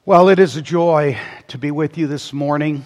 Well, it is a joy to be with you this morning.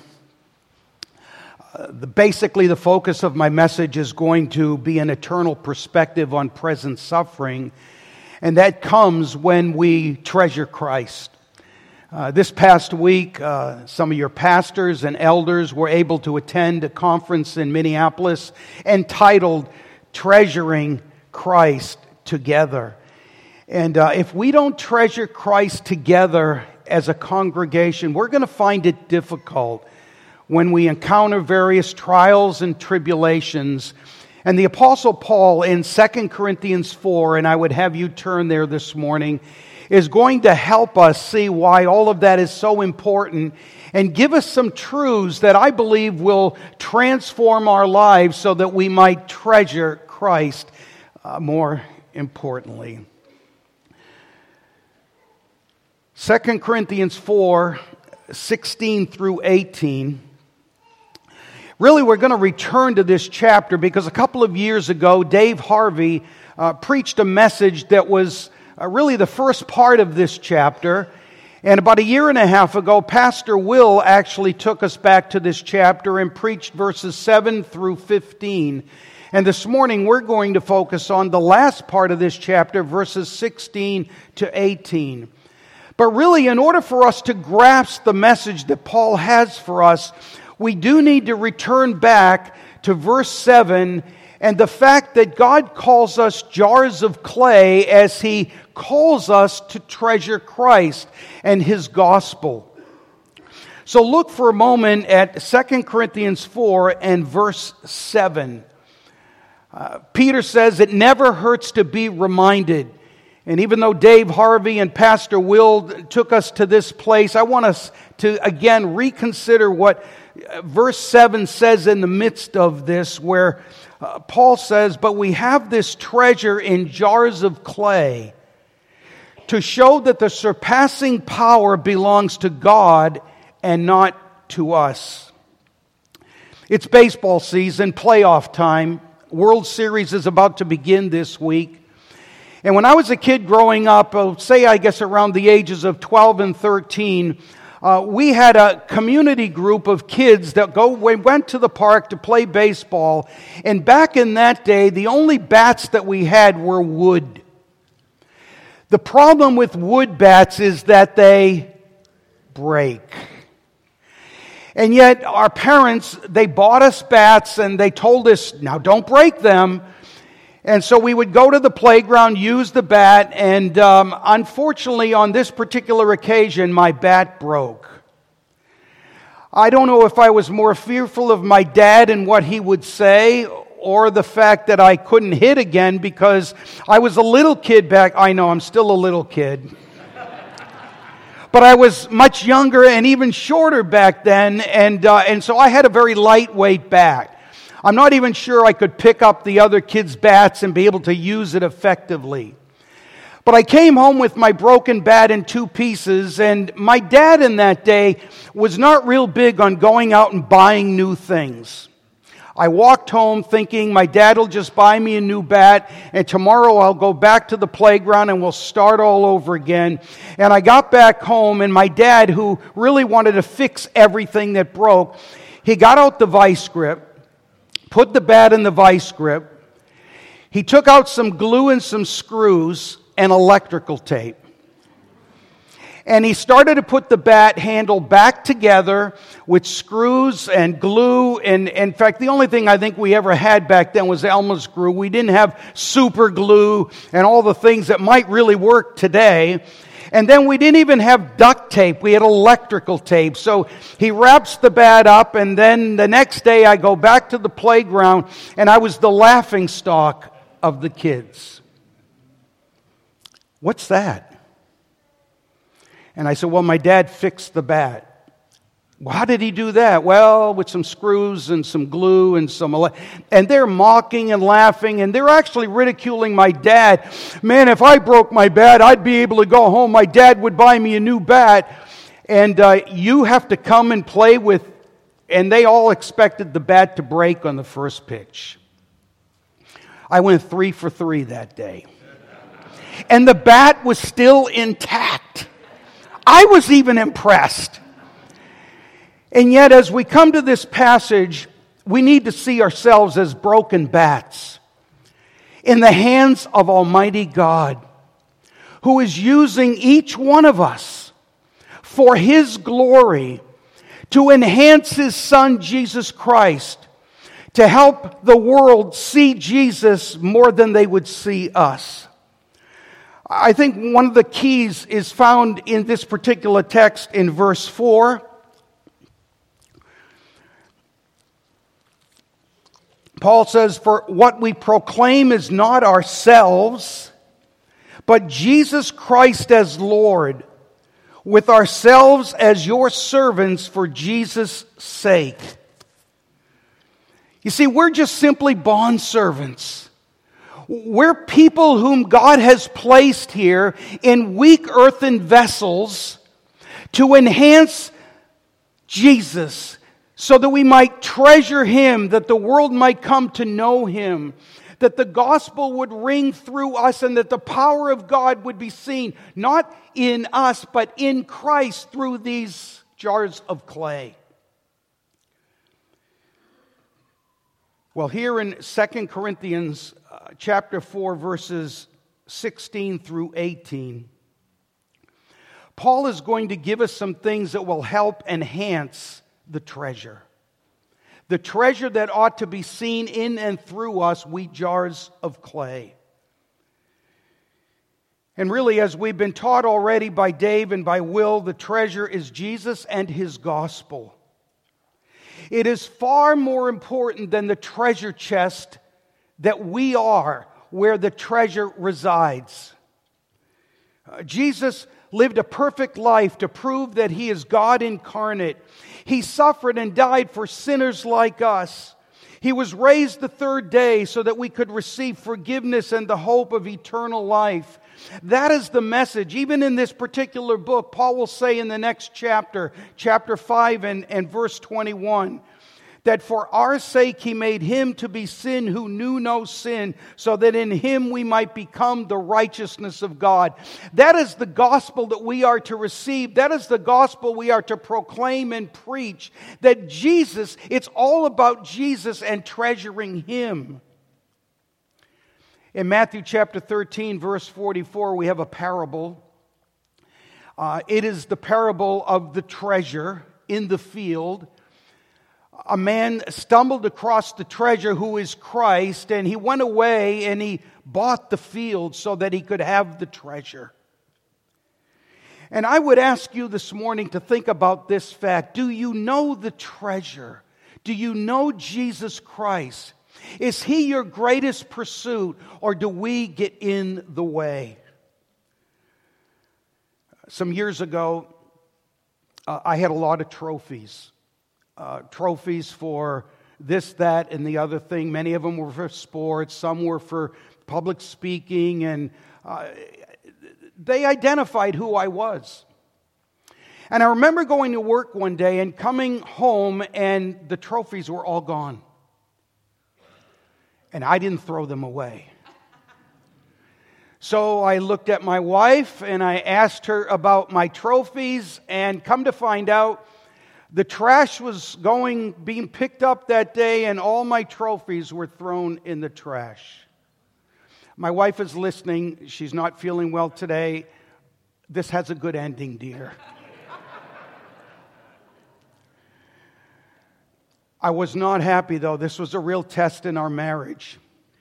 Basically, the focus of my message is going to be an eternal perspective on present suffering, and that comes when we treasure Christ. This past week, some of your pastors and elders were able to attend a conference in Minneapolis entitled Treasuring Christ Together. And if we don't treasure Christ together as a congregation, we're going to find it difficult when we encounter various trials and tribulations. And the Apostle Paul in 2 Corinthians 4, and I would have you turn there this morning, is going to help us see why all of that is so important and give us some truths that I believe will transform our lives so that we might treasure Christ more importantly. 2 Corinthians 4, 16 through 18. Really, we're going to return to this chapter because a couple of years ago, Dave Harvey preached a message that was really the first part of this chapter. And about a year and a half ago, Pastor Will actually took us back to this chapter and preached verses 7 through 15. And this morning, we're going to focus on the last part of this chapter, verses 16 to 18. But really, in order for us to grasp the message that Paul has for us, we do need to return back to verse 7 and the fact that God calls us jars of clay as He calls us to treasure Christ and His gospel. So look for a moment at 2 Corinthians 4 and verse 7. Peter says, "It never hurts to be reminded." And even though Dave Harvey and Pastor Will took us to this place, I want us to again reconsider what verse 7 says in the midst of this, where Paul says, "But we have this treasure in jars of clay to show that the surpassing power belongs to God and not to us." It's baseball season, playoff time. World Series is about to begin this week. And when I was a kid growing up, I guess around the ages of 12 and 13, we had a community group of kids that went to the park to play baseball. And back in that day, the only bats that we had were wood. The problem with wood bats is that they break. And yet our parents, they bought us bats and they told us, now don't break them. And so we would go to the playground, use the bat, and unfortunately on this particular occasion, my bat broke. I don't know if I was more fearful of my dad and what he would say, or the fact that I couldn't hit again because I was a little kid back. I know, I'm still a little kid. But I was much younger and even shorter back then, and so I had a very lightweight bat. I'm not even sure I could pick up the other kids' bats and be able to use it effectively. But I came home with my broken bat in two pieces, and my dad in that day was not real big on going out and buying new things. I walked home thinking my dad will just buy me a new bat, and tomorrow I'll go back to the playground and we'll start all over again. And I got back home, and my dad, who really wanted to fix everything that broke, he got out the vice grip, put the bat in the vice grip. He took out some glue and some screws and electrical tape. And he started to put the bat handle back together with screws and glue. And in fact, the only thing I think we ever had back then was Elmer's glue. We didn't have super glue and all the things that might really work today. And then we didn't even have duct tape. We had electrical tape. So he wraps the bat up, and then the next day I go back to the playground, and I was the laughingstock of the kids. "What's that?" And I said, "Well, my dad fixed the bat." "Well, how did he do that?" "Well, with some screws and some glue and and they're mocking and laughing, and they're actually ridiculing my dad. "Man, if I broke my bat, I'd be able to go home. My dad would buy me a new bat. And you have to come and play with..." And they all expected the bat to break on the first pitch. I went 3 for 3 that day. And the bat was still intact. I was even impressed. And yet, as we come to this passage, we need to see ourselves as broken bats in the hands of Almighty God, who is using each one of us for His glory to enhance His Son, Jesus Christ, to help the world see Jesus more than they would see us. I think one of the keys is found in this particular text in verse 4. Paul says, "For what we proclaim is not ourselves, but Jesus Christ as Lord, with ourselves as your servants for Jesus' sake." You see, we're just simply bondservants. We're people whom God has placed here in weak earthen vessels to enhance Jesus, so that we might treasure Him, that the world might come to know Him, that the gospel would ring through us, and that the power of God would be seen, not in us, but in Christ through these jars of clay. Well, here in 2 Corinthians chapter 4, verses 16 through 18, Paul is going to give us some things that will help enhance the treasure. The treasure that ought to be seen in and through us, we jars of clay. And really, as we've been taught already by Dave and by Will, the treasure is Jesus and His gospel. It is far more important than the treasure chest that we are, where the treasure resides. Jesus lived a perfect life to prove that He is God incarnate. He suffered and died for sinners like us. He was raised the third day so that we could receive forgiveness and the hope of eternal life. That is the message. Even in this particular book, Paul will say in the next chapter, chapter 5 and verse 21, that for our sake He made Him to be sin who knew no sin, so that in Him we might become the righteousness of God. That is the gospel that we are to receive. That is the gospel we are to proclaim and preach. That Jesus, it's all about Jesus and treasuring Him. In Matthew chapter 13, verse 44, we have a parable. It is the parable of the treasure in the field. A man stumbled across the treasure, who is Christ, and he went away and he bought the field so that he could have the treasure. And I would ask you this morning to think about this fact. Do you know the treasure? Do you know Jesus Christ? Is He your greatest pursuit, or do we get in the way? Some years ago, I had a lot of trophies. Trophies for this, that, and the other thing. Many of them were for sports. Some were for public speaking. And they identified who I was. And I remember going to work one day and coming home, and the trophies were all gone. And I didn't throw them away. So I looked at my wife and I asked her about my trophies, and come to find out, the trash was being picked up that day, and all my trophies were thrown in the trash. My wife is listening. She's not feeling well today. This has a good ending, dear. I was not happy, though. This was a real test in our marriage.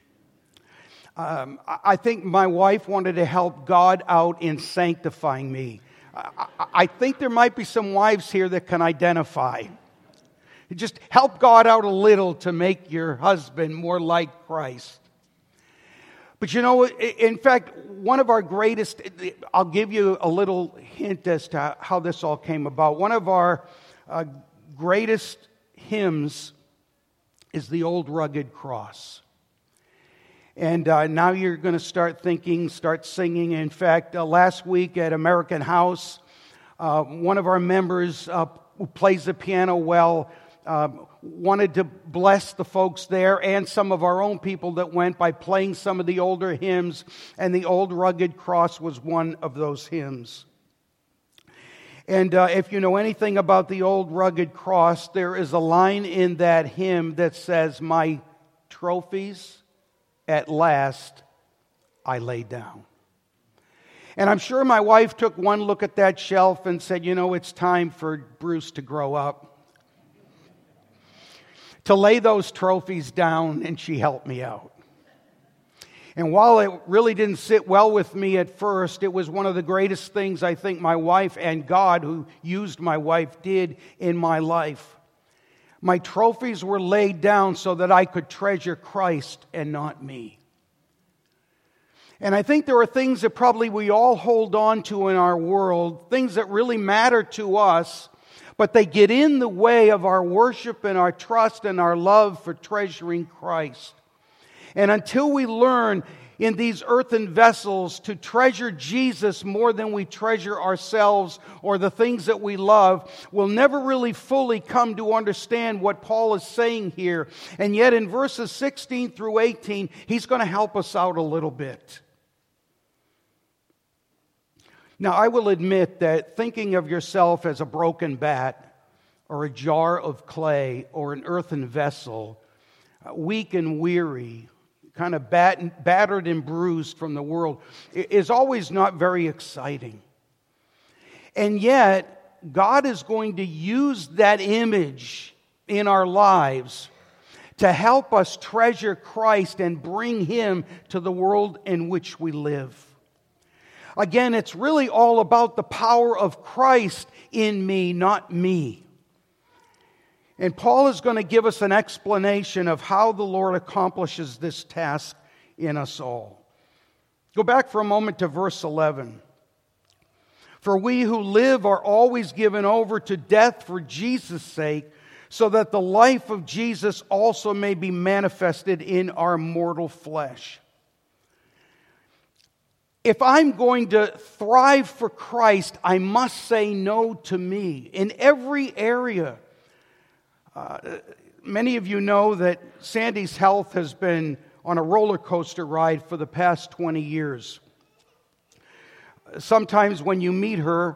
I think my wife wanted to help God out in sanctifying me. I think there might be some wives here that can identify. Just help God out a little to make your husband more like Christ. But you know, in fact, one of our greatest, I'll give you a little hint as to how this all came about. One of our greatest hymns is the Old Rugged Cross. And now you're going to start singing. In fact, last week at American House, one of our members who plays the piano well wanted to bless the folks there and some of our own people that went by playing some of the older hymns, and the Old Rugged Cross was one of those hymns. And if you know anything about the old rugged cross, there is a line in that hymn that says, "My trophies at last I lay down." And I'm sure my wife took one look at that shelf and said, it's time for Bruce to grow up, to lay those trophies down, and she helped me out. And while it really didn't sit well with me at first, it was one of the greatest things I think my wife and God, who used my wife, did in my life. My trophies were laid down so that I could treasure Christ and not me. And I think there are things that probably we all hold on to in our world, things that really matter to us, but they get in the way of our worship and our trust and our love for treasuring Christ. And until we learn in these earthen vessels to treasure Jesus more than we treasure ourselves or the things that we love, we'll never really fully come to understand what Paul is saying here. And yet in verses 16 through 18, he's going to help us out a little bit. Now, I will admit that thinking of yourself as a broken bat or a jar of clay or an earthen vessel, weak and weary, kind of battered and bruised from the world, is always not very exciting. And yet, God is going to use that image in our lives to help us treasure Christ and bring Him to the world in which we live. Again, it's really all about the power of Christ in me, not me. And Paul is going to give us an explanation of how the Lord accomplishes this task in us all. Go back for a moment to verse 11. "For we who live are always given over to death for Jesus' sake, so that the life of Jesus also may be manifested in our mortal flesh." If I'm going to thrive for Christ, I must say no to me in every area. Many of you know that Sandy's health has been on a roller coaster ride for the past 20 years. Sometimes when you meet her,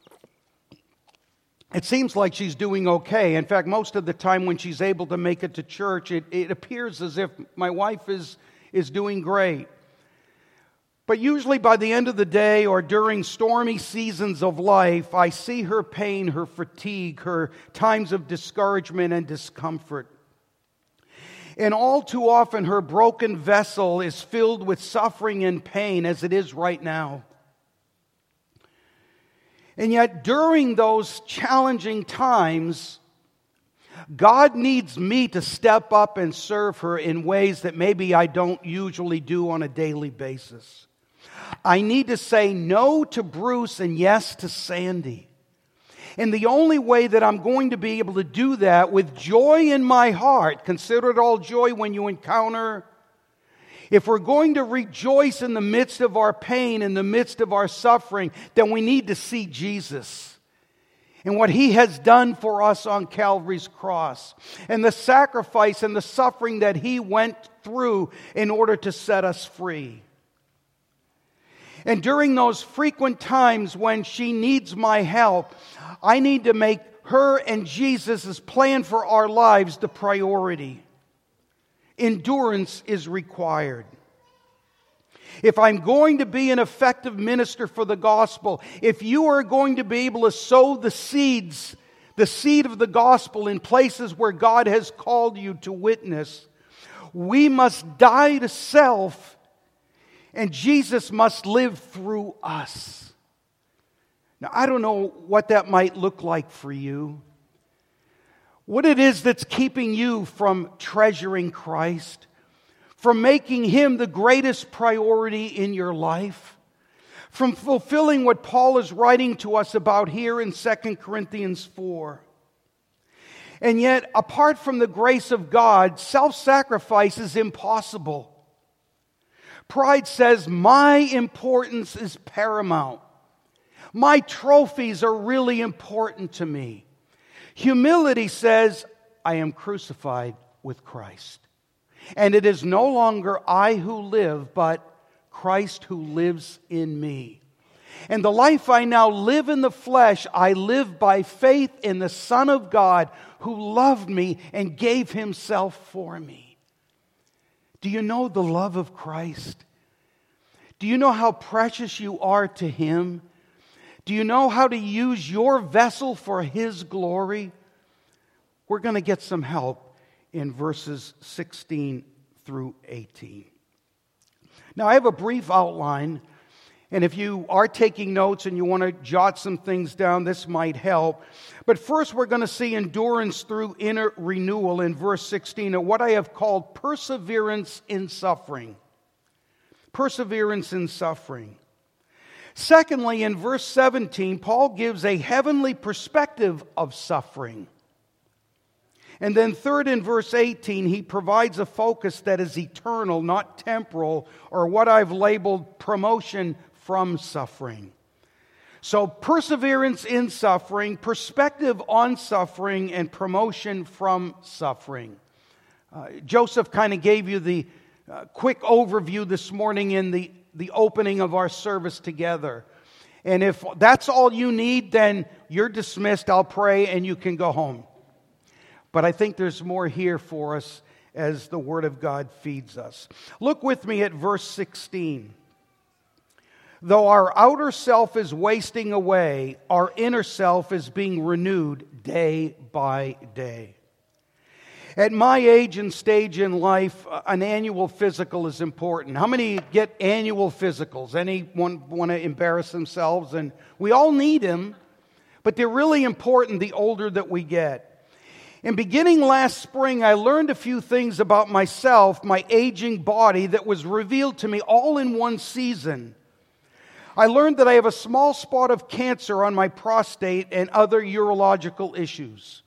it seems like she's doing okay. In fact, most of the time when she's able to make it to church, it appears as if my wife is doing great. But usually by the end of the day or during stormy seasons of life, I see her pain, her fatigue, her times of discouragement and discomfort. And all too often her broken vessel is filled with suffering and pain, as it is right now. And yet during those challenging times, God needs me to step up and serve her in ways that maybe I don't usually do on a daily basis. I need to say no to Bruce and yes to Sandy. And the only way that I'm going to be able to do that with joy in my heart, consider it all joy when you encounter, if we're going to rejoice in the midst of our pain, in the midst of our suffering, then we need to see Jesus and what He has done for us on Calvary's cross and the sacrifice and the suffering that He went through in order to set us free. And during those frequent times when she needs my help, I need to make her and Jesus' plan for our lives the priority. Endurance is required. If I'm going to be an effective minister for the gospel, if you are going to be able to sow the seed of the gospel in places where God has called you to witness, we must die to self, and Jesus must live through us. Now, I don't know what that might look like for you. What it is that's keeping you from treasuring Christ, from making Him the greatest priority in your life, from fulfilling what Paul is writing to us about here in 2 Corinthians 4. And yet, apart from the grace of God, self-sacrifice is impossible. Pride says, my importance is paramount. My trophies are really important to me. Humility says, I am crucified with Christ. And it is no longer I who live, but Christ who lives in me. And the life I now live in the flesh, I live by faith in the Son of God who loved me and gave himself for me. Do you know the love of Christ? Do you know how precious you are to him? Do you know how to use your vessel for his glory? We're going to get some help in verses 16 through 18. Now, I have a brief outline, and if you are taking notes and you want to jot some things down, this might help. But first, we're going to see endurance through inner renewal in verse 16, and what I have called perseverance in suffering. Perseverance in suffering. Secondly, in verse 17, Paul gives a heavenly perspective of suffering. And then third, in verse 18, he provides a focus that is eternal, not temporal, or what I've labeled promotion from suffering. So perseverance in suffering, perspective on suffering, and promotion from suffering. Joseph kind of gave you the quick overview this morning in the opening of our service together. And if that's all you need, then you're dismissed. I'll pray and you can go home. But I think there's more here for us as the Word of God feeds us. Look with me at verse 16. Though our outer self is wasting away, our inner self is being renewed day by day. At my age and stage in life, an annual physical is important. How many get annual physicals? Anyone want to embarrass themselves? And we all need them, but they're really important the older that we get. And beginning last spring, I learned a few things about myself, my aging body, that was revealed to me all in one season. I learned that I have a small spot of cancer on my prostate and other urological issues.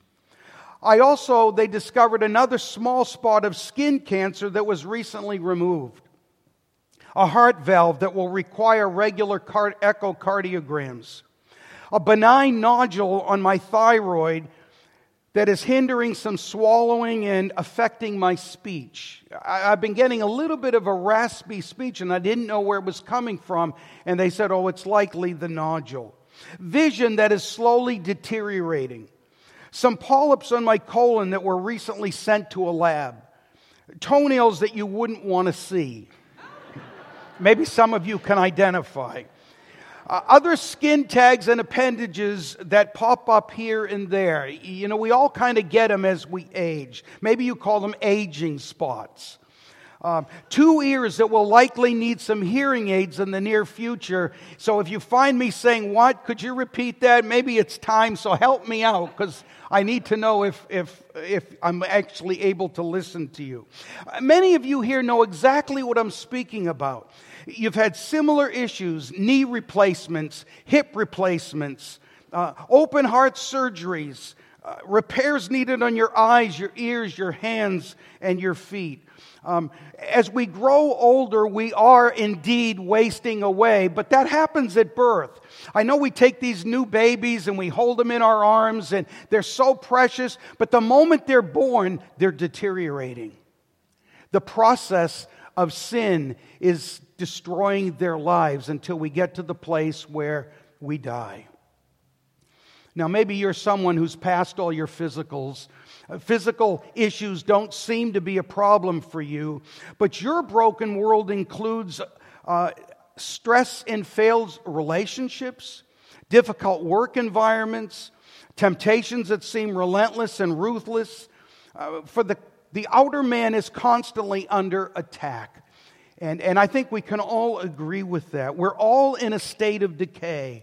They discovered another small spot of skin cancer that was recently removed. A heart valve that will require regular echocardiograms. A benign nodule on my thyroid that is hindering some swallowing and affecting my speech. I've been getting a little bit of a raspy speech, and I didn't know where it was coming from. And they said, it's likely the nodule. Vision that is slowly deteriorating. Some polyps on my colon that were recently sent to a lab. Toenails that you wouldn't want to see. Maybe some of you can identify. Other skin tags and appendages that pop up here and there. You know, we all kind of get them as we age. Maybe you call them aging spots. 2 ears that will likely need some hearing aids in the near future. So if you find me saying, "What? Could you repeat that?" Maybe it's time, so help me out, because I need to know if I'm actually able to listen to you. Many of you here know exactly what I'm speaking about. You've had similar issues: knee replacements, hip replacements, open heart surgeries, repairs needed on your eyes, your ears, your hands, and your feet. As we grow older, we are indeed wasting away, but that happens at birth. I know we take these new babies and we hold them in our arms and they're so precious, but the moment they're born, they're deteriorating. The process of sin is destroying their lives until we get to the place where we die. Now, maybe you're someone who's passed all your physicals. Physical issues don't seem to be a problem for you, but your broken world includes stress and failed relationships, difficult work environments, temptations that seem relentless and ruthless. For the outer man is constantly under attack. And I think we can all agree with that. We're all in a state of decay.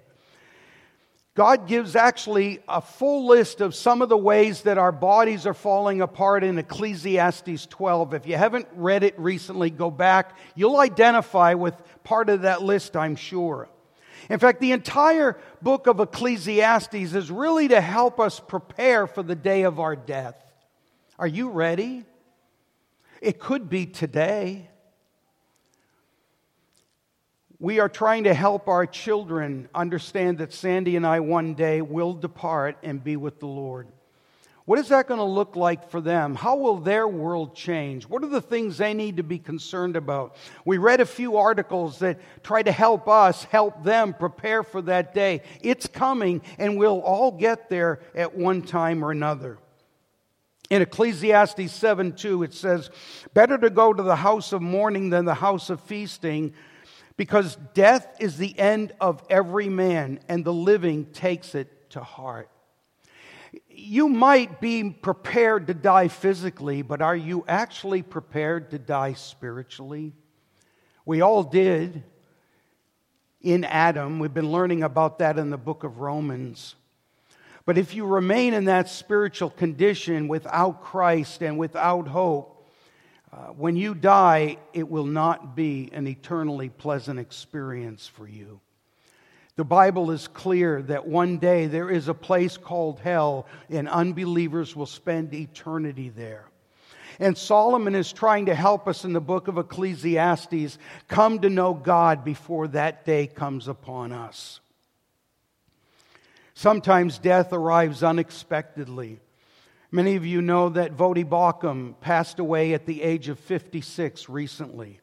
God gives actually a full list of some of the ways that our bodies are falling apart in Ecclesiastes 12. If you haven't read it recently, go back. You'll identify with part of that list, I'm sure. In fact, the entire book of Ecclesiastes is really to help us prepare for the day of our death. Are you ready? It could be today. We are trying to help our children understand that Sandy and I one day will depart and be with the Lord. What is that going to look like for them? How will their world change? What are the things they need to be concerned about? We read a few articles that try to help us, help them prepare for that day. It's coming, and we'll all get there at one time or another. In Ecclesiastes 7:2, it says, "Better to go to the house of mourning than the house of feasting, because death is the end of every man, and the living takes it to heart." You might be prepared to die physically, but are you actually prepared to die spiritually? We all did in Adam. We've been learning about that in the book of Romans. But if you remain in that spiritual condition without Christ and without hope, when you die, it will not be an eternally pleasant experience for you. The Bible is clear that one day there is a place called hell, and unbelievers will spend eternity there. And Solomon is trying to help us in the book of Ecclesiastes come to know God before that day comes upon us. Sometimes death arrives unexpectedly. Many of you know that Voddie Baucham passed away at the age of 56 recently.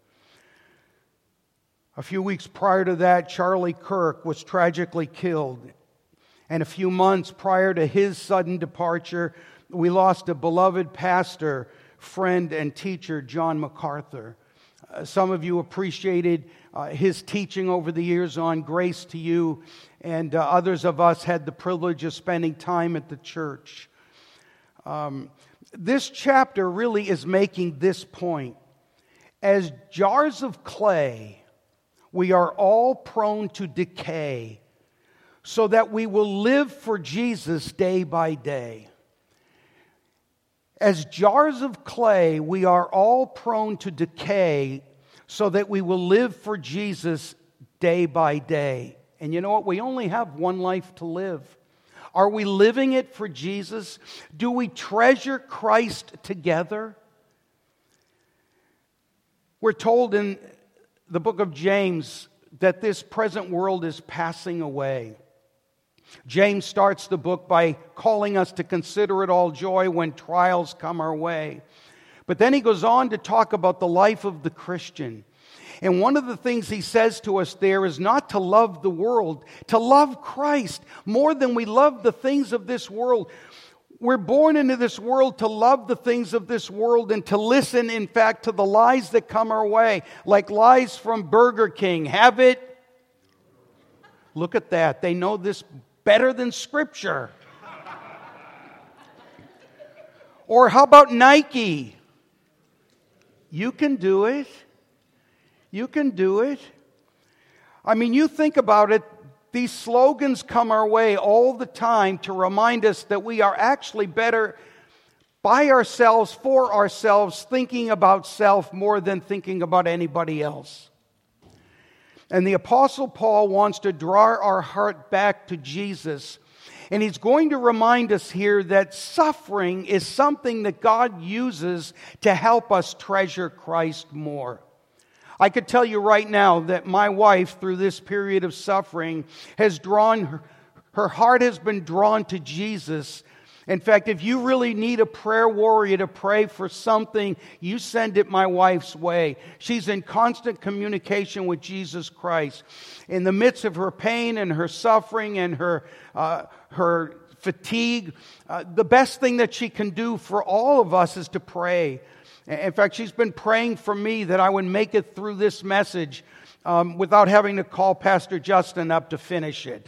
A few weeks prior to that, Charlie Kirk was tragically killed. And a few months prior to his sudden departure, we lost a beloved pastor, friend, and teacher, John MacArthur. Some of you appreciated his teaching over the years on Grace to You, and others of us had the privilege of spending time at the church. This chapter really is making this point. As jars of clay, we are all prone to decay, so that we will live for Jesus day by day. As jars of clay, we are all prone to decay, so that we will live for Jesus day by day. And you know what? We only have one life to live. Are we living it for Jesus? Do we treasure Christ together? We're told in the book of James that this present world is passing away. James starts the book by calling us to consider it all joy when trials come our way. But then he goes on to talk about the life of the Christian. And one of the things he says to us there is not to love the world, to love Christ more than we love the things of this world. We're born into this world to love the things of this world and to listen, in fact, to the lies that come our way, like lies from Burger King. Have it? Look at that. They know this better than Scripture. Or how about Nike? You can do it. You can do it. I mean, you think about it. These slogans come our way all the time to remind us that we are actually better by ourselves, for ourselves, thinking about self more than thinking about anybody else. And the Apostle Paul wants to draw our heart back to Jesus. And he's going to remind us here that suffering is something that God uses to help us treasure Christ more. I could tell you right now that my wife, through this period of suffering, has drawn, her heart has been drawn to Jesus. In fact, if you really need a prayer warrior to pray for something, you send it my wife's way. She's in constant communication with Jesus Christ. In the midst of her pain and her suffering and her fatigue, the best thing that she can do for all of us is to pray. In fact, she's been praying for me that I would make it through this message without having to call Pastor Justin up to finish it.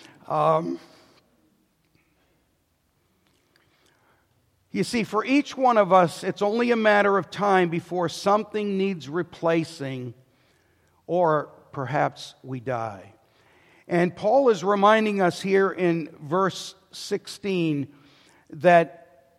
You see, for each one of us, it's only a matter of time before something needs replacing, or perhaps we die. And Paul is reminding us here in verse 16 that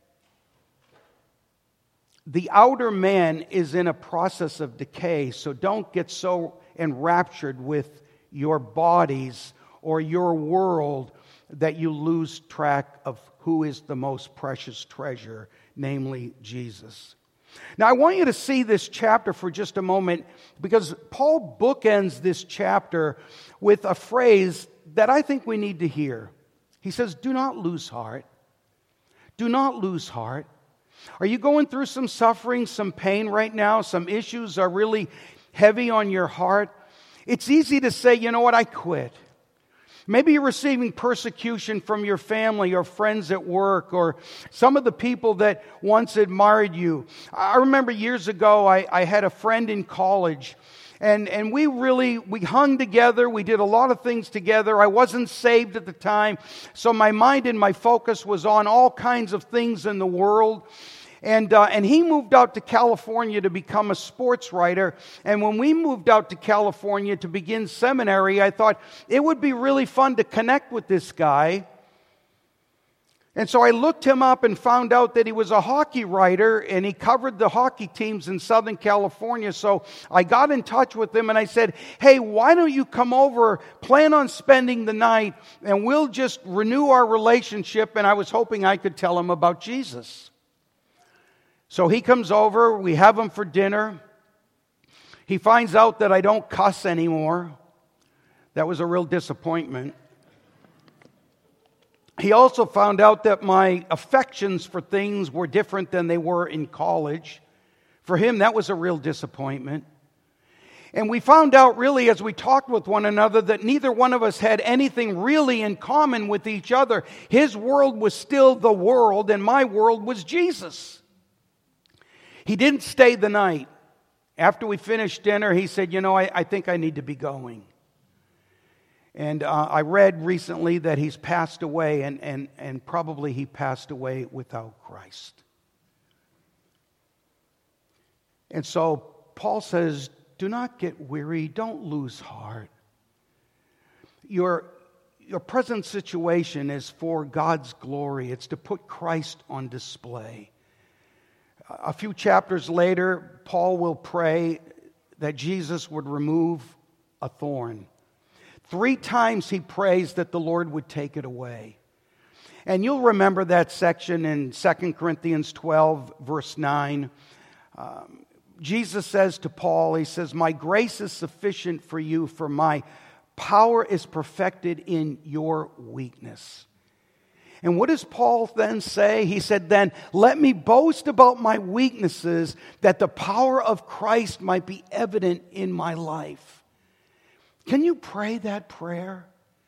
the outer man is in a process of decay, so don't get so enraptured with your bodies or your world that you lose track of who is the most precious treasure, namely Jesus. Now, I want you to see this chapter for just a moment, because Paul bookends this chapter with a phrase that I think we need to hear. He says, "Do not lose heart. Do not lose heart. Are you going through some suffering, some pain right now? Some issues are really heavy on your heart? It's easy to say, you know what, I quit. Maybe you're receiving persecution from your family or friends at work or some of the people that once admired you. I remember years ago, I had a friend in college, and we hung together. We did a lot of things together. I wasn't saved at the time, so my mind and my focus was on all kinds of things in the world. And he moved out to California to become a sports writer. And when we moved out to California to begin seminary, I thought it would be really fun to connect with this guy. And so I looked him up and found out that he was a hockey writer and he covered the hockey teams in Southern California. So I got in touch with him and I said, hey, why don't you come over, plan on spending the night, and we'll just renew our relationship. And I was hoping I could tell him about Jesus. So he comes over, we have him for dinner. He finds out that I don't cuss anymore. That was a real disappointment. He also found out that my affections for things were different than they were in college. For him, that was a real disappointment. And we found out really as we talked with one another that neither one of us had anything really in common with each other. His world was still the world and my world was Jesus. He didn't stay the night. After we finished dinner, he said, I think I need to be going. And I read recently that he's passed away, and probably he passed away without Christ. And so Paul says, do not get weary, don't lose heart. Your present situation is for God's glory. It's to put Christ on display. A few chapters later, Paul will pray that Jesus would remove a thorn. 3 times he prays that the Lord would take it away. And you'll remember that section in 2 Corinthians 12, verse 9. Jesus says to Paul, he says, my grace is sufficient for you, for my power is perfected in your weakness. And what does Paul then say? He said, then let me boast about my weaknesses, that the power of Christ might be evident in my life. Can you pray that prayer?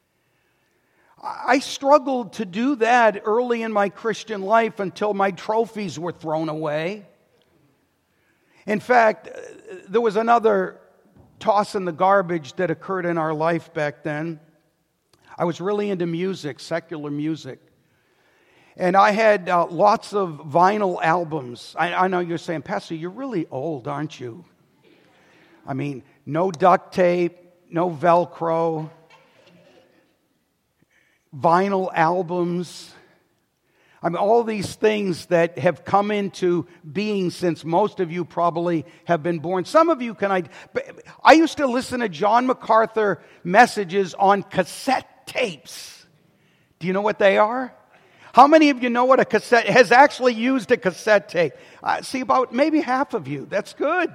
I struggled to do that early in my Christian life until my trophies were thrown away. In fact, there was another toss in the garbage that occurred in our life back then. I was really into music, secular music. And I had lots of vinyl albums. I know you're saying, Pastor, you're really old, aren't you? I mean, no duct tape, no Velcro, vinyl albums. I mean, all these things that have come into being since most of you probably have been born. Some of you I used to listen to John MacArthur messages on cassette tapes. Do you know what they are? How many of you know what a cassette has actually used a cassette tape? See, about maybe half of you. That's good.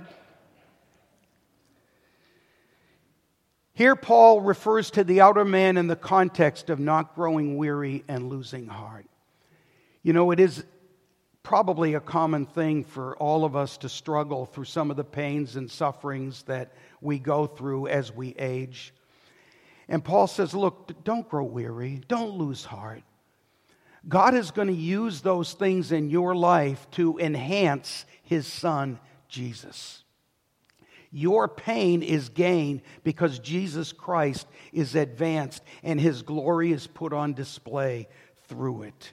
Here Paul refers to the outer man in the context of not growing weary and losing heart. It is probably a common thing for all of us to struggle through some of the pains and sufferings that we go through as we age. And Paul says, look, don't grow weary, don't lose heart. God is going to use those things in your life to enhance His Son, Jesus. Your pain is gain because Jesus Christ is advanced and His glory is put on display through it.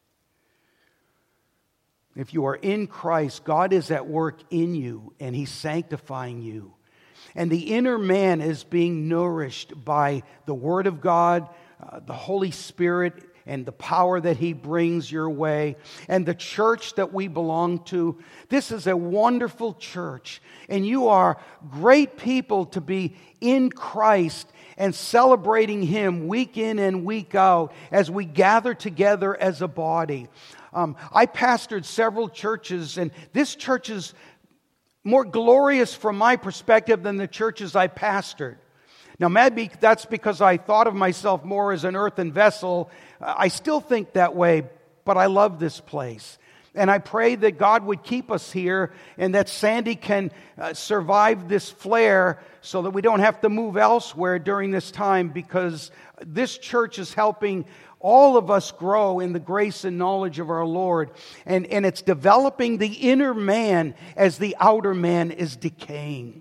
If you are in Christ, God is at work in you and He's sanctifying you. And the inner man is being nourished by the Word of God, the Holy Spirit, and the power that He brings your way, and the church that we belong to. This is a wonderful church, and you are great people to be in Christ and celebrating Him week in and week out as we gather together as a body. I pastored several churches, and this church is more glorious from my perspective than the churches I pastored. Now, maybe that's because I thought of myself more as an earthen vessel. I still think that way, but I love this place. And I pray that God would keep us here and that Sandy can survive this flare so that we don't have to move elsewhere during this time, because this church is helping all of us grow in the grace and knowledge of our Lord. And it's developing the inner man as the outer man is decaying.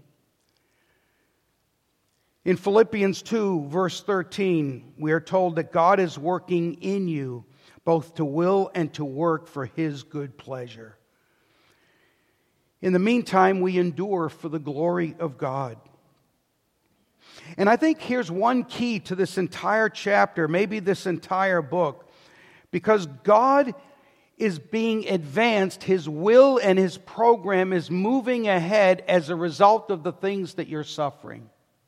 In Philippians 2, verse 13, we are told that God is working in you both to will and to work for His good pleasure. In the meantime, we endure for the glory of God. And I think here's one key to this entire chapter, maybe this entire book, because God is being advanced, His will and His program is moving ahead as a result of the things that you're suffering.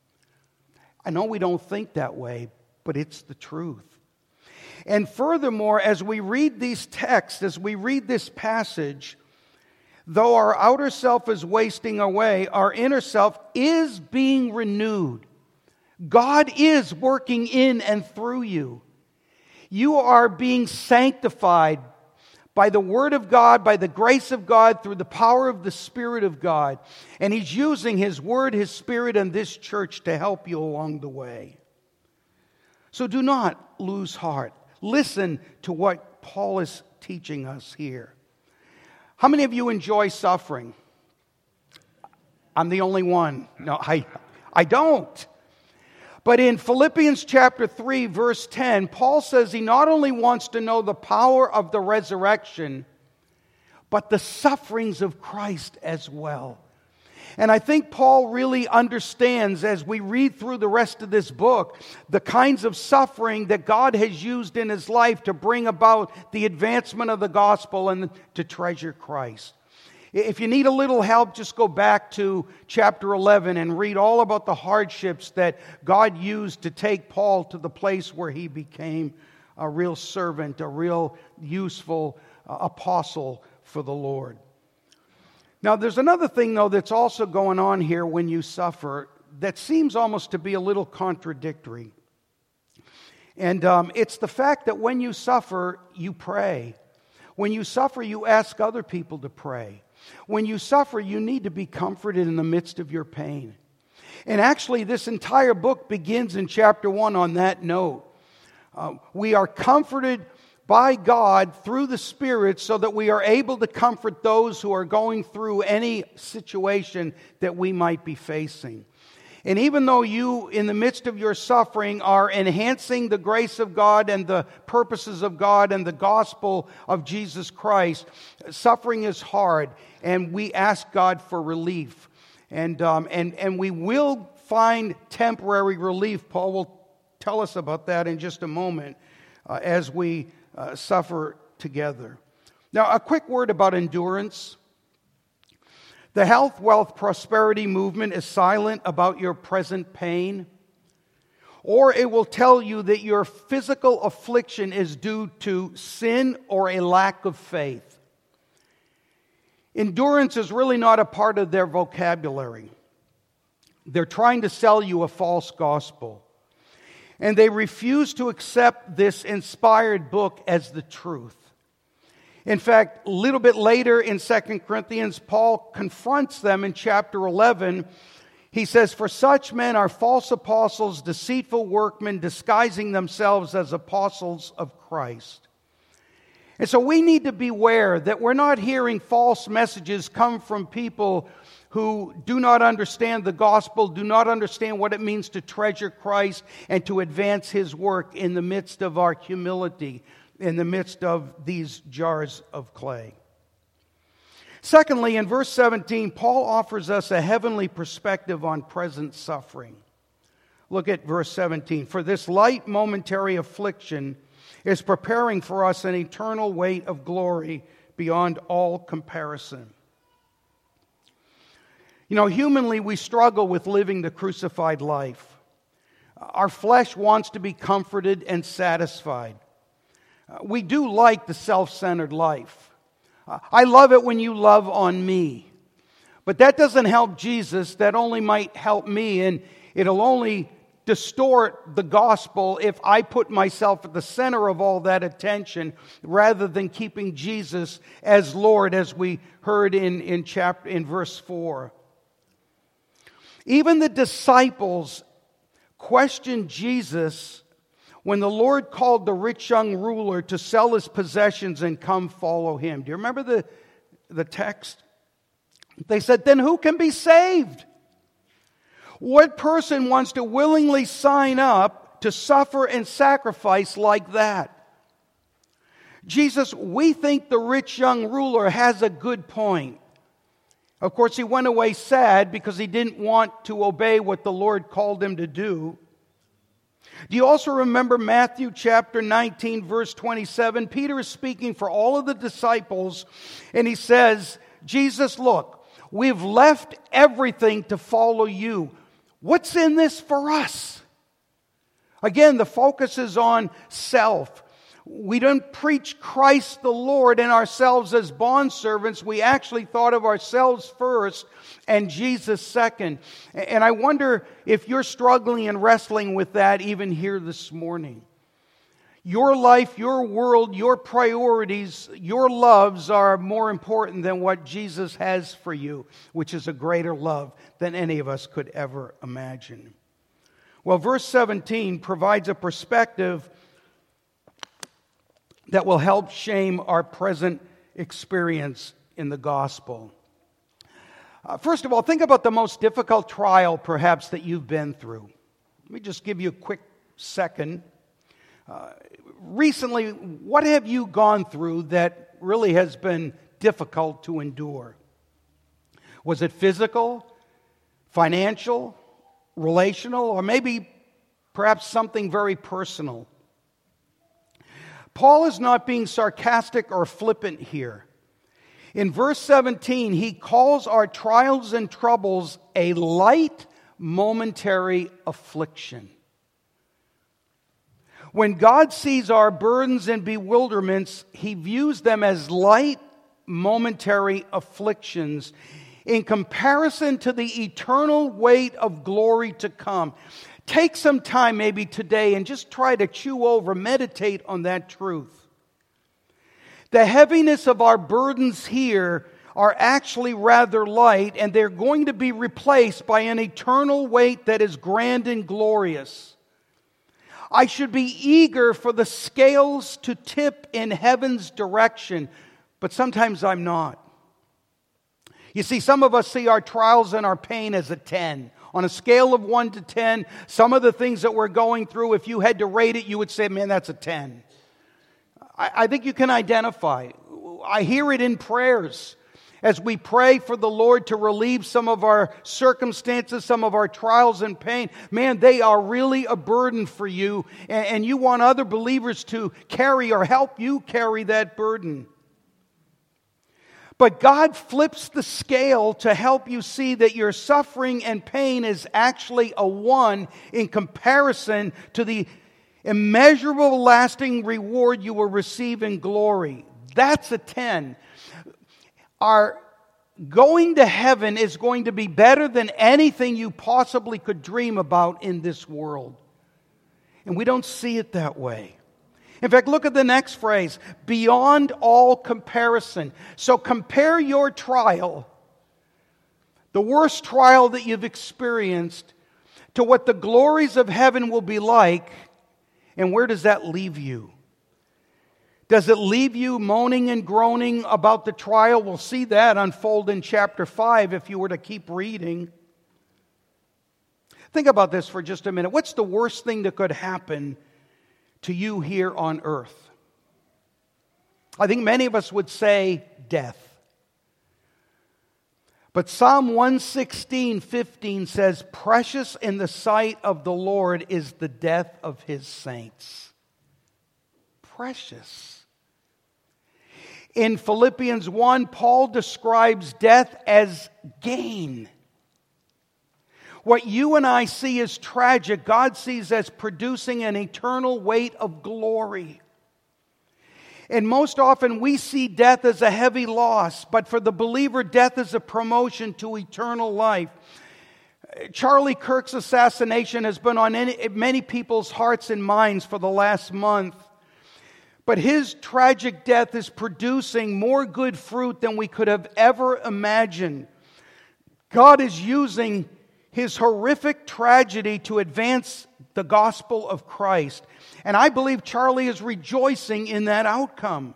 I know we don't think that way, but it's the truth. And furthermore, as we read these texts, as we read this passage, though our outer self is wasting away, our inner self is being renewed. God is working in and through you. You are being sanctified by the Word of God, by the grace of God, through the power of the Spirit of God. And He's using His Word, His Spirit, and this church to help you along the way. So do not lose heart. Listen to what Paul is teaching us here. How many of you enjoy suffering? I'm the only one. No, I don't. But in Philippians chapter 3, verse 10, Paul says he not only wants to know the power of the resurrection, but the sufferings of Christ as well. And I think Paul really understands, as we read through the rest of this book, the kinds of suffering that God has used in his life to bring about the advancement of the gospel and to treasure Christ. If you need a little help, just go back to chapter 11 and read all about the hardships that God used to take Paul to the place where he became a real servant, a real useful apostle for the Lord. Now, there's another thing, though, that's also going on here when you suffer that seems almost to be a little contradictory. And it's the fact that when you suffer, you pray. When you suffer, you ask other people to pray. When you suffer, you need to be comforted in the midst of your pain. And actually, this entire book begins in chapter 1 on that note. We are comforted by God through the Spirit so that we are able to comfort those who are going through any situation that we might be facing. And even though you, in the midst of your suffering, are enhancing the grace of God and the purposes of God and the gospel of Jesus Christ, suffering is hard, and we ask God for relief. And we will find temporary relief. Paul will tell us about that in just a moment as we suffer together. Now, a quick word about endurance. The health, wealth, prosperity movement is silent about your present pain, or it will tell you that your physical affliction is due to sin or a lack of faith. Endurance is really not a part of their vocabulary. They're trying to sell you a false gospel. And they refuse to accept this inspired book as the truth. In fact, a little bit later in 2 Corinthians, Paul confronts them in chapter 11. He says, "For such men are false apostles, deceitful workmen, disguising themselves as apostles of Christ." And so we need to beware that we're not hearing false messages come from people who do not understand the gospel, do not understand what it means to treasure Christ and to advance His work in the midst of our humility, in the midst of these jars of clay. Secondly, in verse 17, Paul offers us a heavenly perspective on present suffering. Look at verse 17. "For this light momentary affliction is preparing for us an eternal weight of glory beyond all comparison." You know, humanly, we struggle with living the crucified life. Our flesh wants to be comforted and satisfied. We do like the self-centered life. I love it when you love on me. But that doesn't help Jesus. That only might help me, and it'll only distort the gospel if I put myself at the center of all that attention rather than keeping Jesus as Lord, as we heard in verse 4. Even the disciples questioned Jesus when the Lord called the rich young ruler to sell his possessions and come follow him. Do you remember the text? They said, then who can be saved? What person wants to willingly sign up to suffer and sacrifice like that? Jesus, we think the rich young ruler has a good point. Of course, he went away sad because he didn't want to obey what the Lord called him to do. Do you also remember Matthew chapter 19, verse 27? Peter is speaking for all of the disciples, and he says, Jesus, look, we've left everything to follow you. What's in this for us? Again, the focus is on self. We don't preach Christ the Lord and ourselves as bondservants. We actually thought of ourselves first and Jesus second. And I wonder if you're struggling and wrestling with that even here this morning. Your life, your world, your priorities, your loves are more important than what Jesus has for you, which is a greater love than any of us could ever imagine. Well, verse 17 provides a perspective that will help shame our present experience in the gospel. First of all, think about the most difficult trial perhaps that you've been through. Let me just give you a quick second. Recently, what have you gone through that really has been difficult to endure? Was it physical, financial, relational, or maybe perhaps something very personal? Paul is not being sarcastic or flippant here. In verse 17, he calls our trials and troubles a light, momentary affliction. When God sees our burdens and bewilderments, he views them as light, momentary afflictions in comparison to the eternal weight of glory to come. Take some time maybe today and just try to chew over, meditate on that truth. The heaviness of our burdens here are actually rather light, and they're going to be replaced by an eternal weight that is grand and glorious. I should be eager for the scales to tip in heaven's direction, but sometimes I'm not. You see, some of us see our trials and our pain as a 10. On a scale of 1 to 10, some of the things that we're going through, if you had to rate it, you would say, man, that's a 10. I think you can identify. I hear it in prayers. As we pray for the Lord to relieve some of our circumstances, some of our trials and pain, man, they are really a burden for you. And you want other believers to carry or help you carry that burden. But God flips the scale to help you see that your suffering and pain is actually a 1 in comparison to the immeasurable lasting reward you will receive in glory. That's a 10. Our going to heaven is going to be better than anything you possibly could dream about in this world. And we don't see it that way. In fact, look at the next phrase, beyond all comparison. So compare your trial, the worst trial that you've experienced, to what the glories of heaven will be like, and where does that leave you? Does it leave you moaning and groaning about the trial? We'll see that unfold in chapter 5 if you were to keep reading. Think about this for just a minute. What's the worst thing that could happen to you here on earth? I think many of us would say death. But Psalm 116:15 says, precious in the sight of the Lord is the death of his saints. Precious. In Philippians 1, Paul describes death as gain. What you and I see as tragic, God sees as producing an eternal weight of glory. And most often we see death as a heavy loss, but for the believer, death is a promotion to eternal life. Charlie Kirk's assassination has been on many people's hearts and minds for the last month. But his tragic death is producing more good fruit than we could have ever imagined. God is using his horrific tragedy to advance the gospel of Christ. And I believe Charlie is rejoicing in that outcome.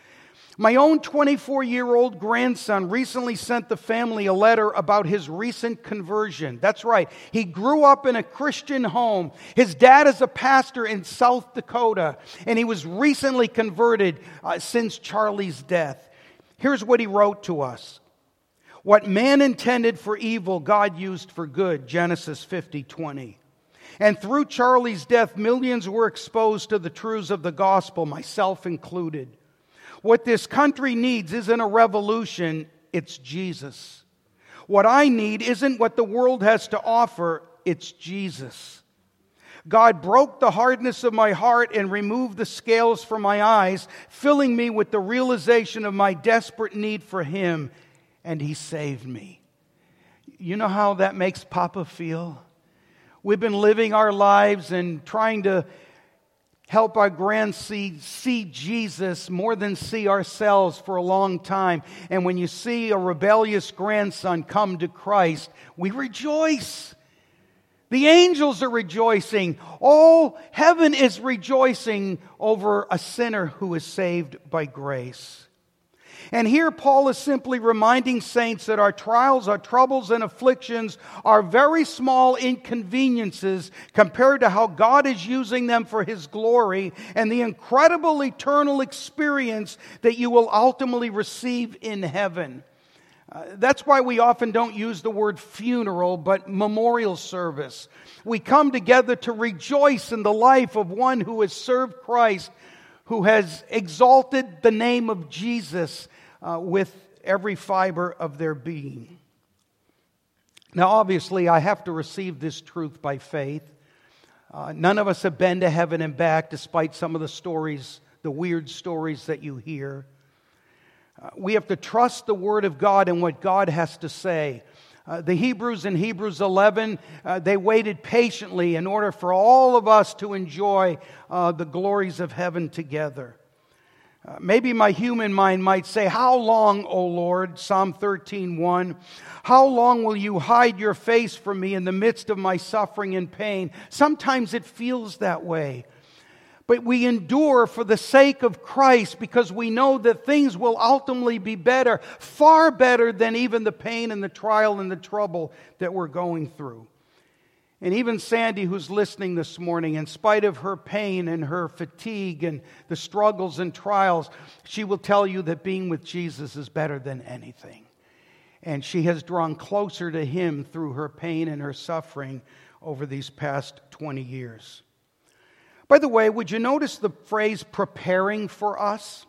My own 24-year-old grandson recently sent the family a letter about his recent conversion. That's right. He grew up in a Christian home. His dad is a pastor in South Dakota, and he was recently converted since Charlie's death. Here's what he wrote to us. What man intended for evil, God used for good, Genesis 50:20. And through Charlie's death, millions were exposed to the truths of the gospel, myself included. What this country needs isn't a revolution, it's Jesus. What I need isn't what the world has to offer, it's Jesus. God broke the hardness of my heart and removed the scales from my eyes, filling me with the realization of my desperate need for Him, and He saved me. You know how that makes Papa feel? We've been living our lives and trying to help our grandseed see Jesus more than see ourselves for a long time. And when you see a rebellious grandson come to Christ, we rejoice. The angels are rejoicing. All heaven is rejoicing over a sinner who is saved by grace. And here Paul is simply reminding saints that our trials, our troubles, and afflictions are very small inconveniences compared to how God is using them for His glory and the incredible eternal experience that you will ultimately receive in heaven. That's why we often don't use the word funeral, but memorial service. We come together to rejoice in the life of one who has served Christ, who has exalted the name of Jesus with every fiber of their being. Now, obviously, I have to receive this truth by faith. None of us have been to heaven and back, despite some of the stories, the weird stories that you hear. We have to trust the Word of God and what God has to say. The Hebrews in Hebrews 11, they waited patiently in order for all of us to enjoy the glories of heaven together. Maybe my human mind might say, "How long, O Lord?" Psalm 13:1. "How long will you hide your face from me in the midst of my suffering and pain?" Sometimes it feels that way. But we endure for the sake of Christ because we know that things will ultimately be better, far better than even the pain and the trial and the trouble that we're going through. And even Sandy, who's listening this morning, in spite of her pain and her fatigue and the struggles and trials, she will tell you that being with Jesus is better than anything. And she has drawn closer to Him through her pain and her suffering over these past 20 years. By the way, would you notice the phrase preparing for us?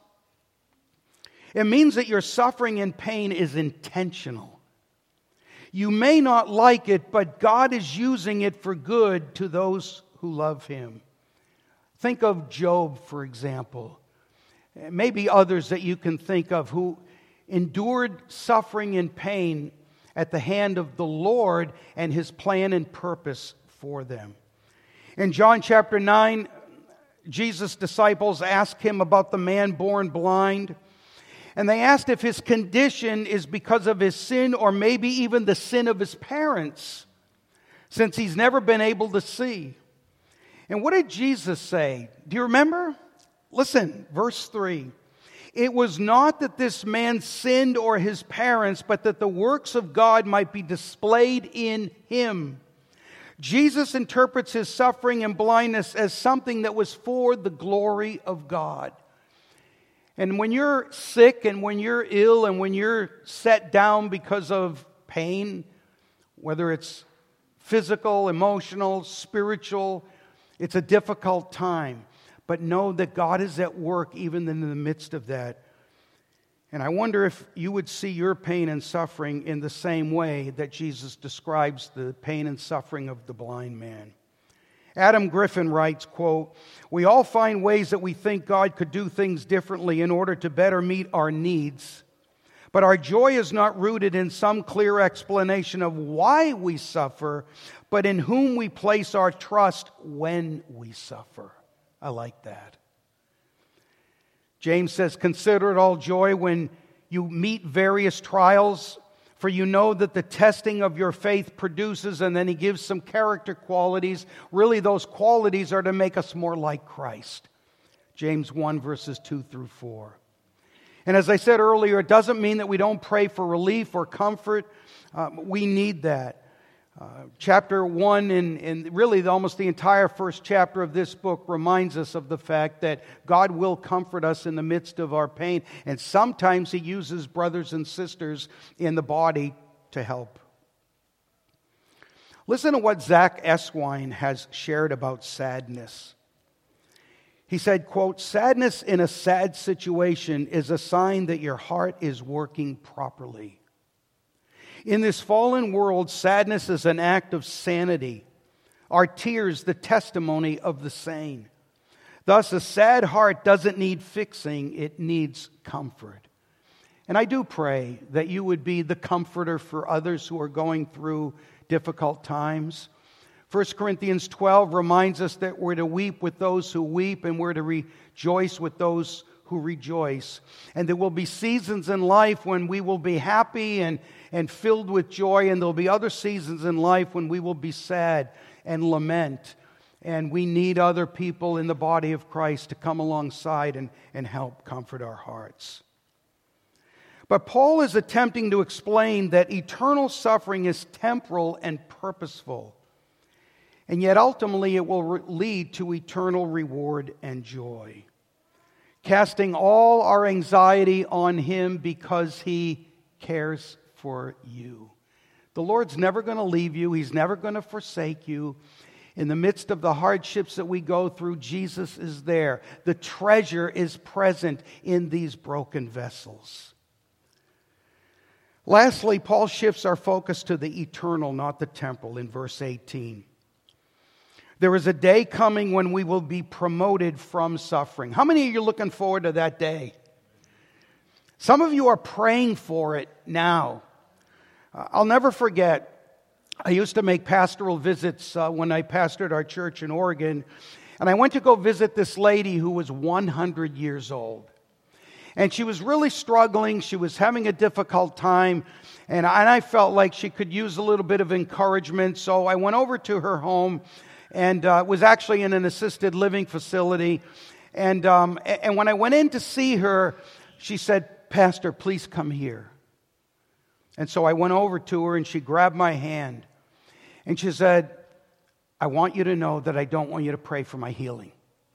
It means that your suffering and pain is intentional. You may not like it, but God is using it for good to those who love Him. Think of Job, for example. Maybe others that you can think of who endured suffering and pain at the hand of the Lord and His plan and purpose for them. In John chapter 9, Jesus' disciples asked Him about the man born blind. And they asked if his condition is because of his sin or maybe even the sin of his parents, since he's never been able to see. And what did Jesus say? Do you remember? Listen, verse 3. "It was not that this man sinned or his parents, but that the works of God might be displayed in him." Jesus interprets his suffering and blindness as something that was for the glory of God. And when you're sick and when you're ill and when you're set down because of pain, whether it's physical, emotional, spiritual, it's a difficult time. But know that God is at work even in the midst of that. And I wonder if you would see your pain and suffering in the same way that Jesus describes the pain and suffering of the blind man. Adam Griffin writes, quote, "We all find ways that we think God could do things differently in order to better meet our needs. But our joy is not rooted in some clear explanation of why we suffer, but in whom we place our trust when we suffer. I like that. James says, "Consider it all joy when you meet various trials, for you know that the testing of your faith produces," and then he gives some character qualities. Really, those qualities are to make us more like Christ. James 1, verses 2 through 4. And as I said earlier, it doesn't mean that we don't pray for relief or comfort. We need that. Chapter 1 and really almost the entire first chapter of this book reminds us of the fact that God will comfort us in the midst of our pain. And sometimes He uses brothers and sisters in the body to help. Listen to what Zach Eswine has shared about sadness. He said, quote, "Sadness in a sad situation is a sign that your heart is working properly. In this fallen world, sadness is an act of sanity. Our tears, the testimony of the sane. Thus, a sad heart doesn't need fixing, it needs comfort." And I do pray that you would be the comforter for others who are going through difficult times. 1 Corinthians 12 reminds us that we're to weep with those who weep and we're to rejoice with those who rejoice. And there will be seasons in life when we will be happy and filled with joy, and there will be other seasons in life when we will be sad and lament. And we need other people in the body of Christ to come alongside and help comfort our hearts. But Paul is attempting to explain that eternal suffering is temporal and purposeful. And yet ultimately it will lead to eternal reward and joy. Casting all our anxiety on Him because He cares for you. The Lord's never going to leave you. He's never going to forsake you. In the midst of the hardships that we go through, Jesus is there. The treasure is present in these broken vessels. Lastly, Paul shifts our focus to the eternal, not the temporal, in verse 18. There is a day coming when we will be promoted from suffering. How many of you are looking forward to that day? Some of you are praying for it now. I'll never forget, I used to make pastoral visits when I pastored our church in Oregon. And I went to go visit this lady who was 100 years old. And she was really struggling. She was having a difficult time. And I felt like she could use a little bit of encouragement. So I went over to her home and was actually in an assisted living facility. And when I went in to see her, she said, "Pastor, please come here." And so I went over to her and she grabbed my hand. And she said, "I want you to know that I don't want you to pray for my healing."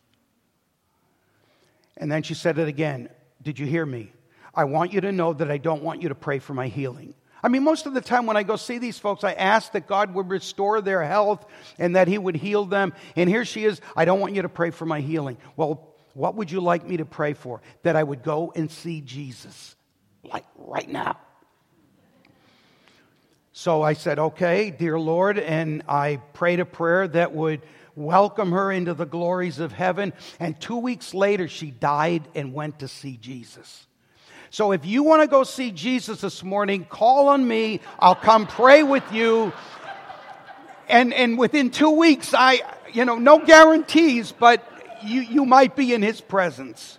And then she said it again. "Did you hear me? I want you to know that I don't want you to pray for my healing." I mean, most of the time when I go see these folks, I ask that God would restore their health and that He would heal them. And here she is, "I don't want you to pray for my healing." Well, what would you like me to pray for? That I would go and see Jesus, like right now. So I said, "Okay, dear Lord," and I prayed a prayer that would welcome her into the glories of heaven. And 2 weeks later, she died and went to see Jesus. So if you want to go see Jesus this morning, call on me. I'll come pray with you. And within 2 weeks, no guarantees, but you might be in His presence.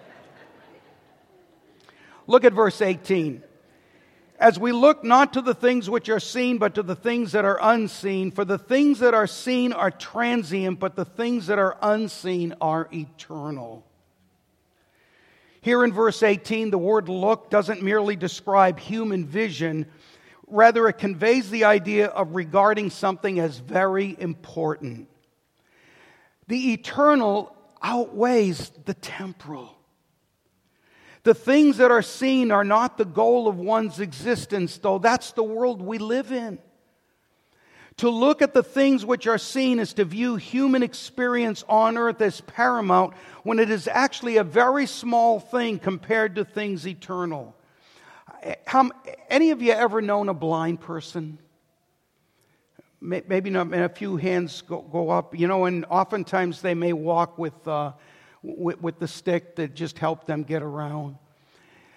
Look at verse 18. "As we look not to the things which are seen, but to the things that are unseen. For the things that are seen are transient, but the things that are unseen are eternal." Here in verse 18, the word look doesn't merely describe human vision. Rather, it conveys the idea of regarding something as very important. The eternal outweighs the temporal. The things that are seen are not the goal of one's existence, though that's the world we live in. To look at the things which are seen is to view human experience on earth as paramount when it is actually a very small thing compared to things eternal. Any of you ever known a blind person? Maybe not, a few hands go up. And oftentimes they may walk with the stick that just helped them get around.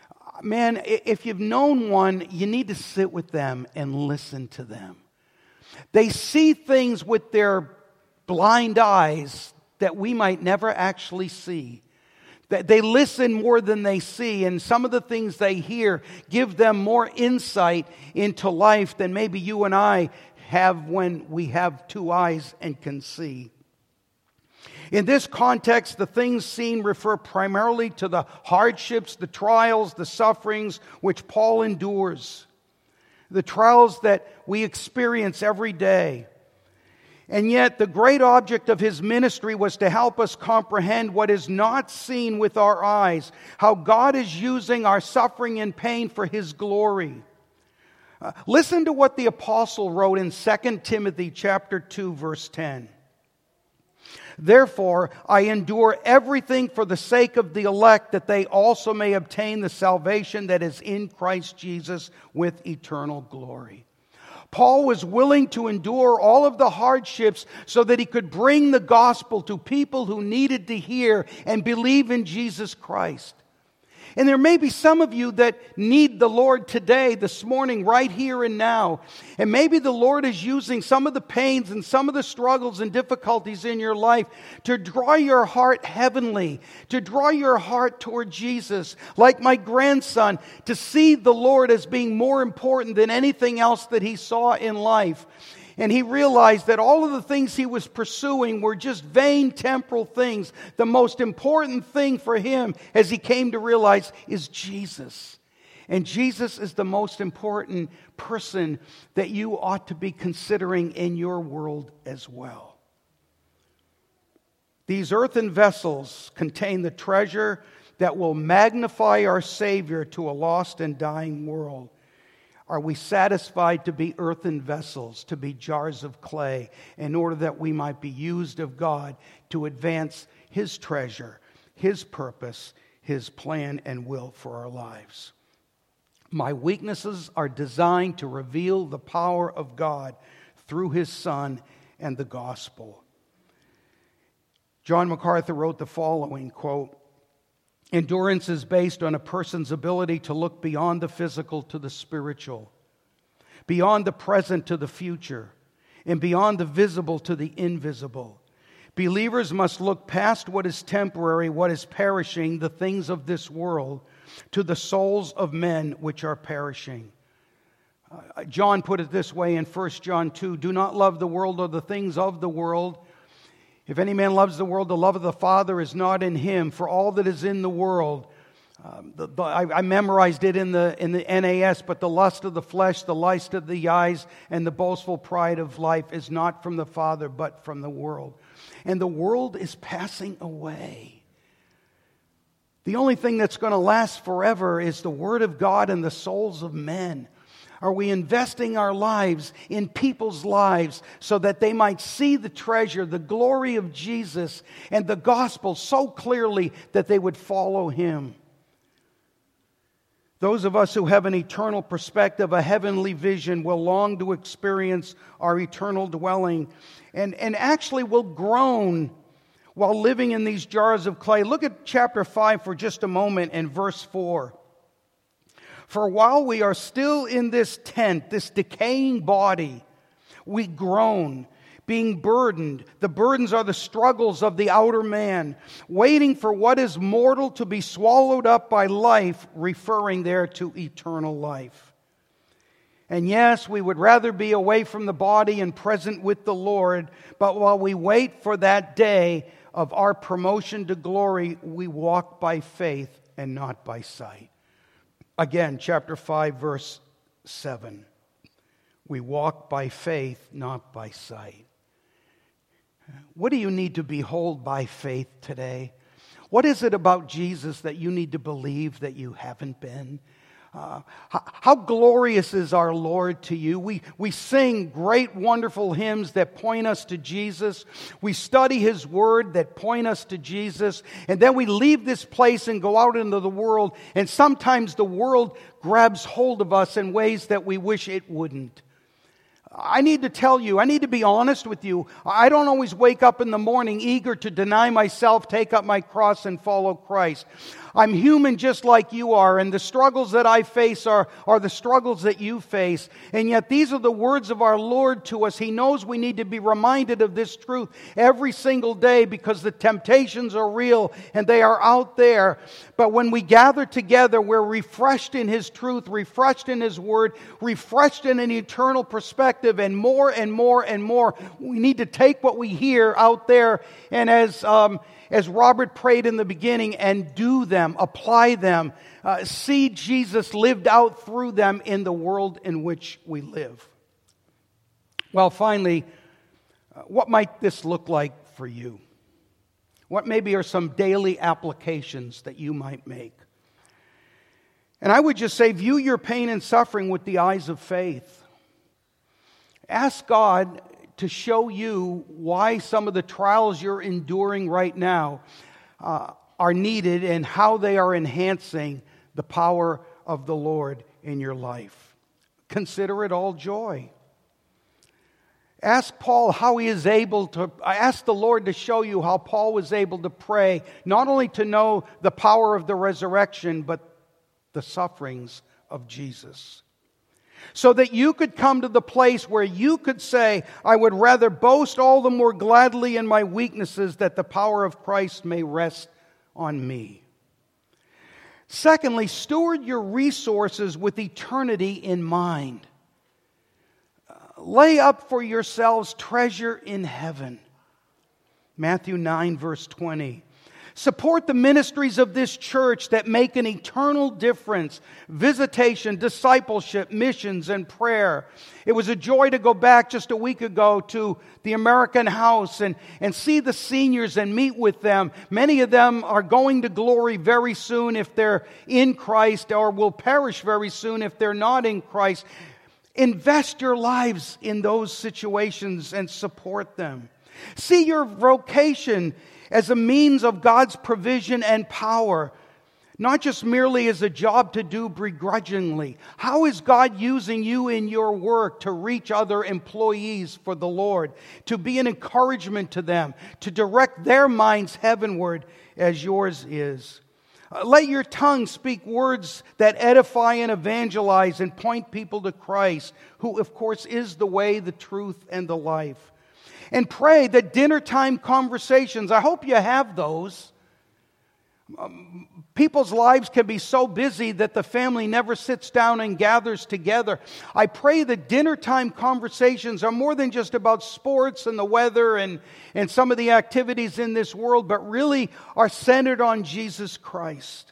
Man, if you've known one, you need to sit with them and listen to them. They see things with their blind eyes that we might never actually see. They listen more than they see, and some of the things they hear give them more insight into life than maybe you and I have when we have two eyes and can see. In this context, the things seen refer primarily to the hardships, the trials, the sufferings which Paul endures, the trials that we experience every day. And yet, the great object of his ministry was to help us comprehend what is not seen with our eyes, how God is using our suffering and pain for his glory. Listen to what the apostle wrote in 2 Timothy chapter 2, verse 10. Therefore, I endure everything for the sake of the elect, that they also may obtain the salvation that is in Christ Jesus with eternal glory. Paul was willing to endure all of the hardships so that he could bring the gospel to people who needed to hear and believe in Jesus Christ. And there may be some of you that need the Lord today, this morning, right here and now. And maybe the Lord is using some of the pains and some of the struggles and difficulties in your life to draw your heart heavenly, to draw your heart toward Jesus. Like my grandson, to see the Lord as being more important than anything else that he saw in life. And he realized that all of the things he was pursuing were just vain temporal things. The most important thing for him, as he came to realize, is Jesus. And Jesus is the most important person that you ought to be considering in your world as well. These earthen vessels contain the treasure that will magnify our Savior to a lost and dying world. Are we satisfied to be earthen vessels, to be jars of clay, in order that we might be used of God to advance his treasure, his purpose, his plan and will for our lives? My weaknesses are designed to reveal the power of God through his Son and the gospel. John MacArthur wrote the following, quote, "Endurance is based on a person's ability to look beyond the physical to the spiritual, beyond the present to the future, and beyond the visible to the invisible. Believers must look past what is temporary, what is perishing, the things of this world, to the souls of men which are perishing." John put it this way in 1 John 2, "Do not love the world or the things of the world. If any man loves the world, the love of the Father is not in him. For all that is in the world," I memorized it in the NAS, "but the lust of the flesh, the lust of the eyes, and the boastful pride of life is not from the Father, but from the world. And the world is passing away. The only thing that's going to last forever is the Word of God and the souls of men." Are we investing our lives in people's lives so that they might see the treasure, the glory of Jesus and the gospel so clearly that they would follow him? Those of us who have an eternal perspective, a heavenly vision, will long to experience our eternal dwelling and actually will groan while living in these jars of clay. Look at chapter 5 for just a moment and verse 4. "For while we are still in this tent, this decaying body, we groan, being burdened." The burdens are the struggles of the outer man, "waiting for what is mortal to be swallowed up by life," referring there to eternal life. And yes, we would rather be away from the body and present with the Lord, but while we wait for that day of our promotion to glory, we walk by faith and not by sight. Again, chapter 5, verse 7. We walk by faith, not by sight. What do you need to behold by faith today? What is it about Jesus that you need to believe that you haven't been? How glorious is our Lord to you? We sing great, wonderful hymns that point us to Jesus. We study his word that point us to Jesus. And then we leave this place and go out into the world. And sometimes the world grabs hold of us in ways that we wish it wouldn't. I need to tell you, I need to be honest with you. I don't always wake up in the morning eager to deny myself, take up my cross, and follow Christ. I'm human just like you are, and the struggles that I face are the struggles that you face. And yet these are the words of our Lord to us. He knows we need to be reminded of this truth every single day because the temptations are real and they are out there. But when we gather together, we're refreshed in His truth, refreshed in His Word, refreshed in an eternal perspective, and more and more and more. We need to take what we hear out there and as Robert prayed in the beginning, and do them, apply them, see Jesus lived out through them in the world in which we live. Well, finally, what might this look like for you? What maybe are some daily applications that you might make? And I would just say, view your pain and suffering with the eyes of faith. Ask God to show you why some of the trials you're enduring right now are needed and how they are enhancing the power of the Lord in your life. Consider it all joy. Ask Paul how he is able to, ask the Lord to show you how Paul was able to pray, not only to know the power of the resurrection, but the sufferings of Jesus. So that you could come to the place where you could say, I would rather boast all the more gladly in my weaknesses that the power of Christ may rest on me. Secondly, steward your resources with eternity in mind. Lay up for yourselves treasure in heaven. Matthew 9, verse 20. Support the ministries of this church that make an eternal difference. Visitation, discipleship, missions, and prayer. It was a joy to go back just a week ago to the American House and see the seniors and meet with them. Many of them are going to glory very soon if they're in Christ, or will perish very soon if they're not in Christ. Invest your lives in those situations and support them. See your vocation as a means of God's provision and power, not just merely as a job to do begrudgingly. How is God using you in your work to reach other employees for the Lord, to be an encouragement to them, to direct their minds heavenward as yours is? Let your tongue speak words that edify and evangelize and point people to Christ, who of course is the way, the truth, and the life. And pray that dinner time conversations, I hope you have those. People's lives can be so busy that the family never sits down and gathers together. I pray that dinner time conversations are more than just about sports and the weather and some of the activities in this world, but really are centered on Jesus Christ.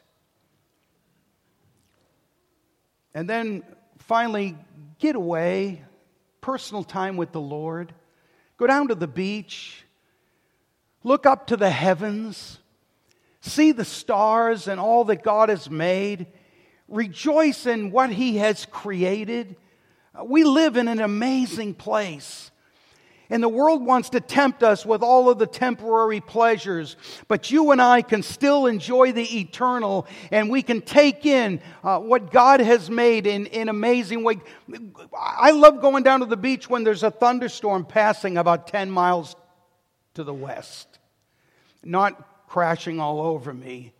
And then finally, get away, personal time with the Lord. Go down to the beach, look up to the heavens, see the stars and all that God has made, rejoice in what He has created. We live in an amazing place. And the world wants to tempt us with all of the temporary pleasures. But you and I can still enjoy the eternal. And we can take in what God has made in amazing way. I love going down to the beach when there's a thunderstorm passing about 10 miles to the west. Not crashing all over me.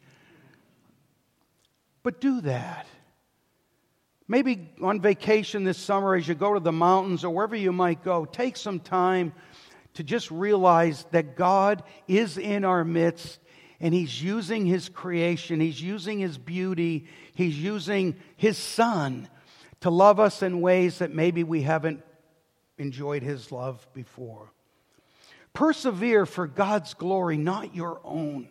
But do that. Maybe on vacation this summer as you go to the mountains or wherever you might go, take some time to just realize that God is in our midst and He's using His creation, He's using His beauty, He's using His Son to love us in ways that maybe we haven't enjoyed His love before. Persevere for God's glory, not your own.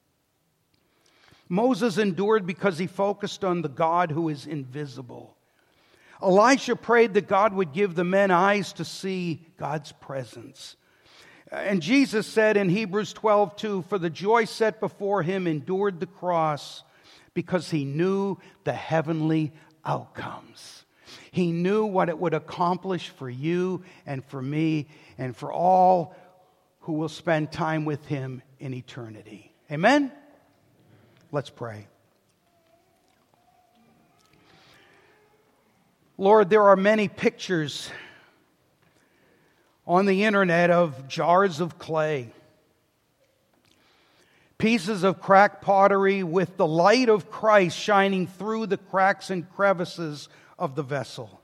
Moses endured because he focused on the God who is invisible. Elisha prayed that God would give the men eyes to see God's presence. And Jesus said in Hebrews 12:2, for the joy set before Him endured the cross because He knew the heavenly outcomes. He knew what it would accomplish for you and for me and for all who will spend time with Him in eternity. Amen? Let's pray. Lord, there are many pictures on the internet of jars of clay. Pieces of cracked pottery with the light of Christ shining through the cracks and crevices of the vessel.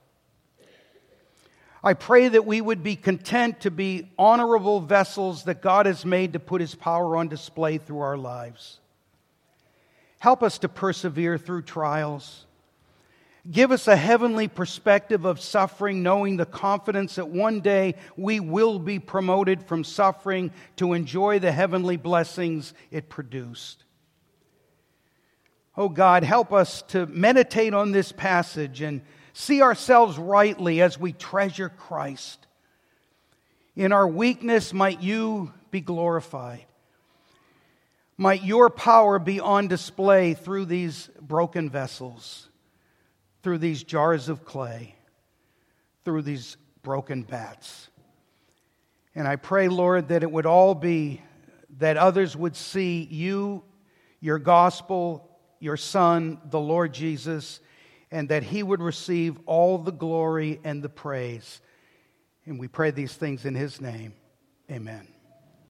I pray that we would be content to be honorable vessels that God has made to put His power on display through our lives. Help us to persevere through trials. Give us a heavenly perspective of suffering, knowing the confidence that one day we will be promoted from suffering to enjoy the heavenly blessings it produced. Oh God, help us to meditate on this passage and see ourselves rightly as we treasure Christ. In our weakness, might You be glorified. Might Your power be on display through these broken vessels, through these jars of clay, through these broken bats. And I pray, Lord, that it would all be that others would see You, Your gospel, Your Son, the Lord Jesus, and that He would receive all the glory and the praise. And we pray these things in His name. Amen.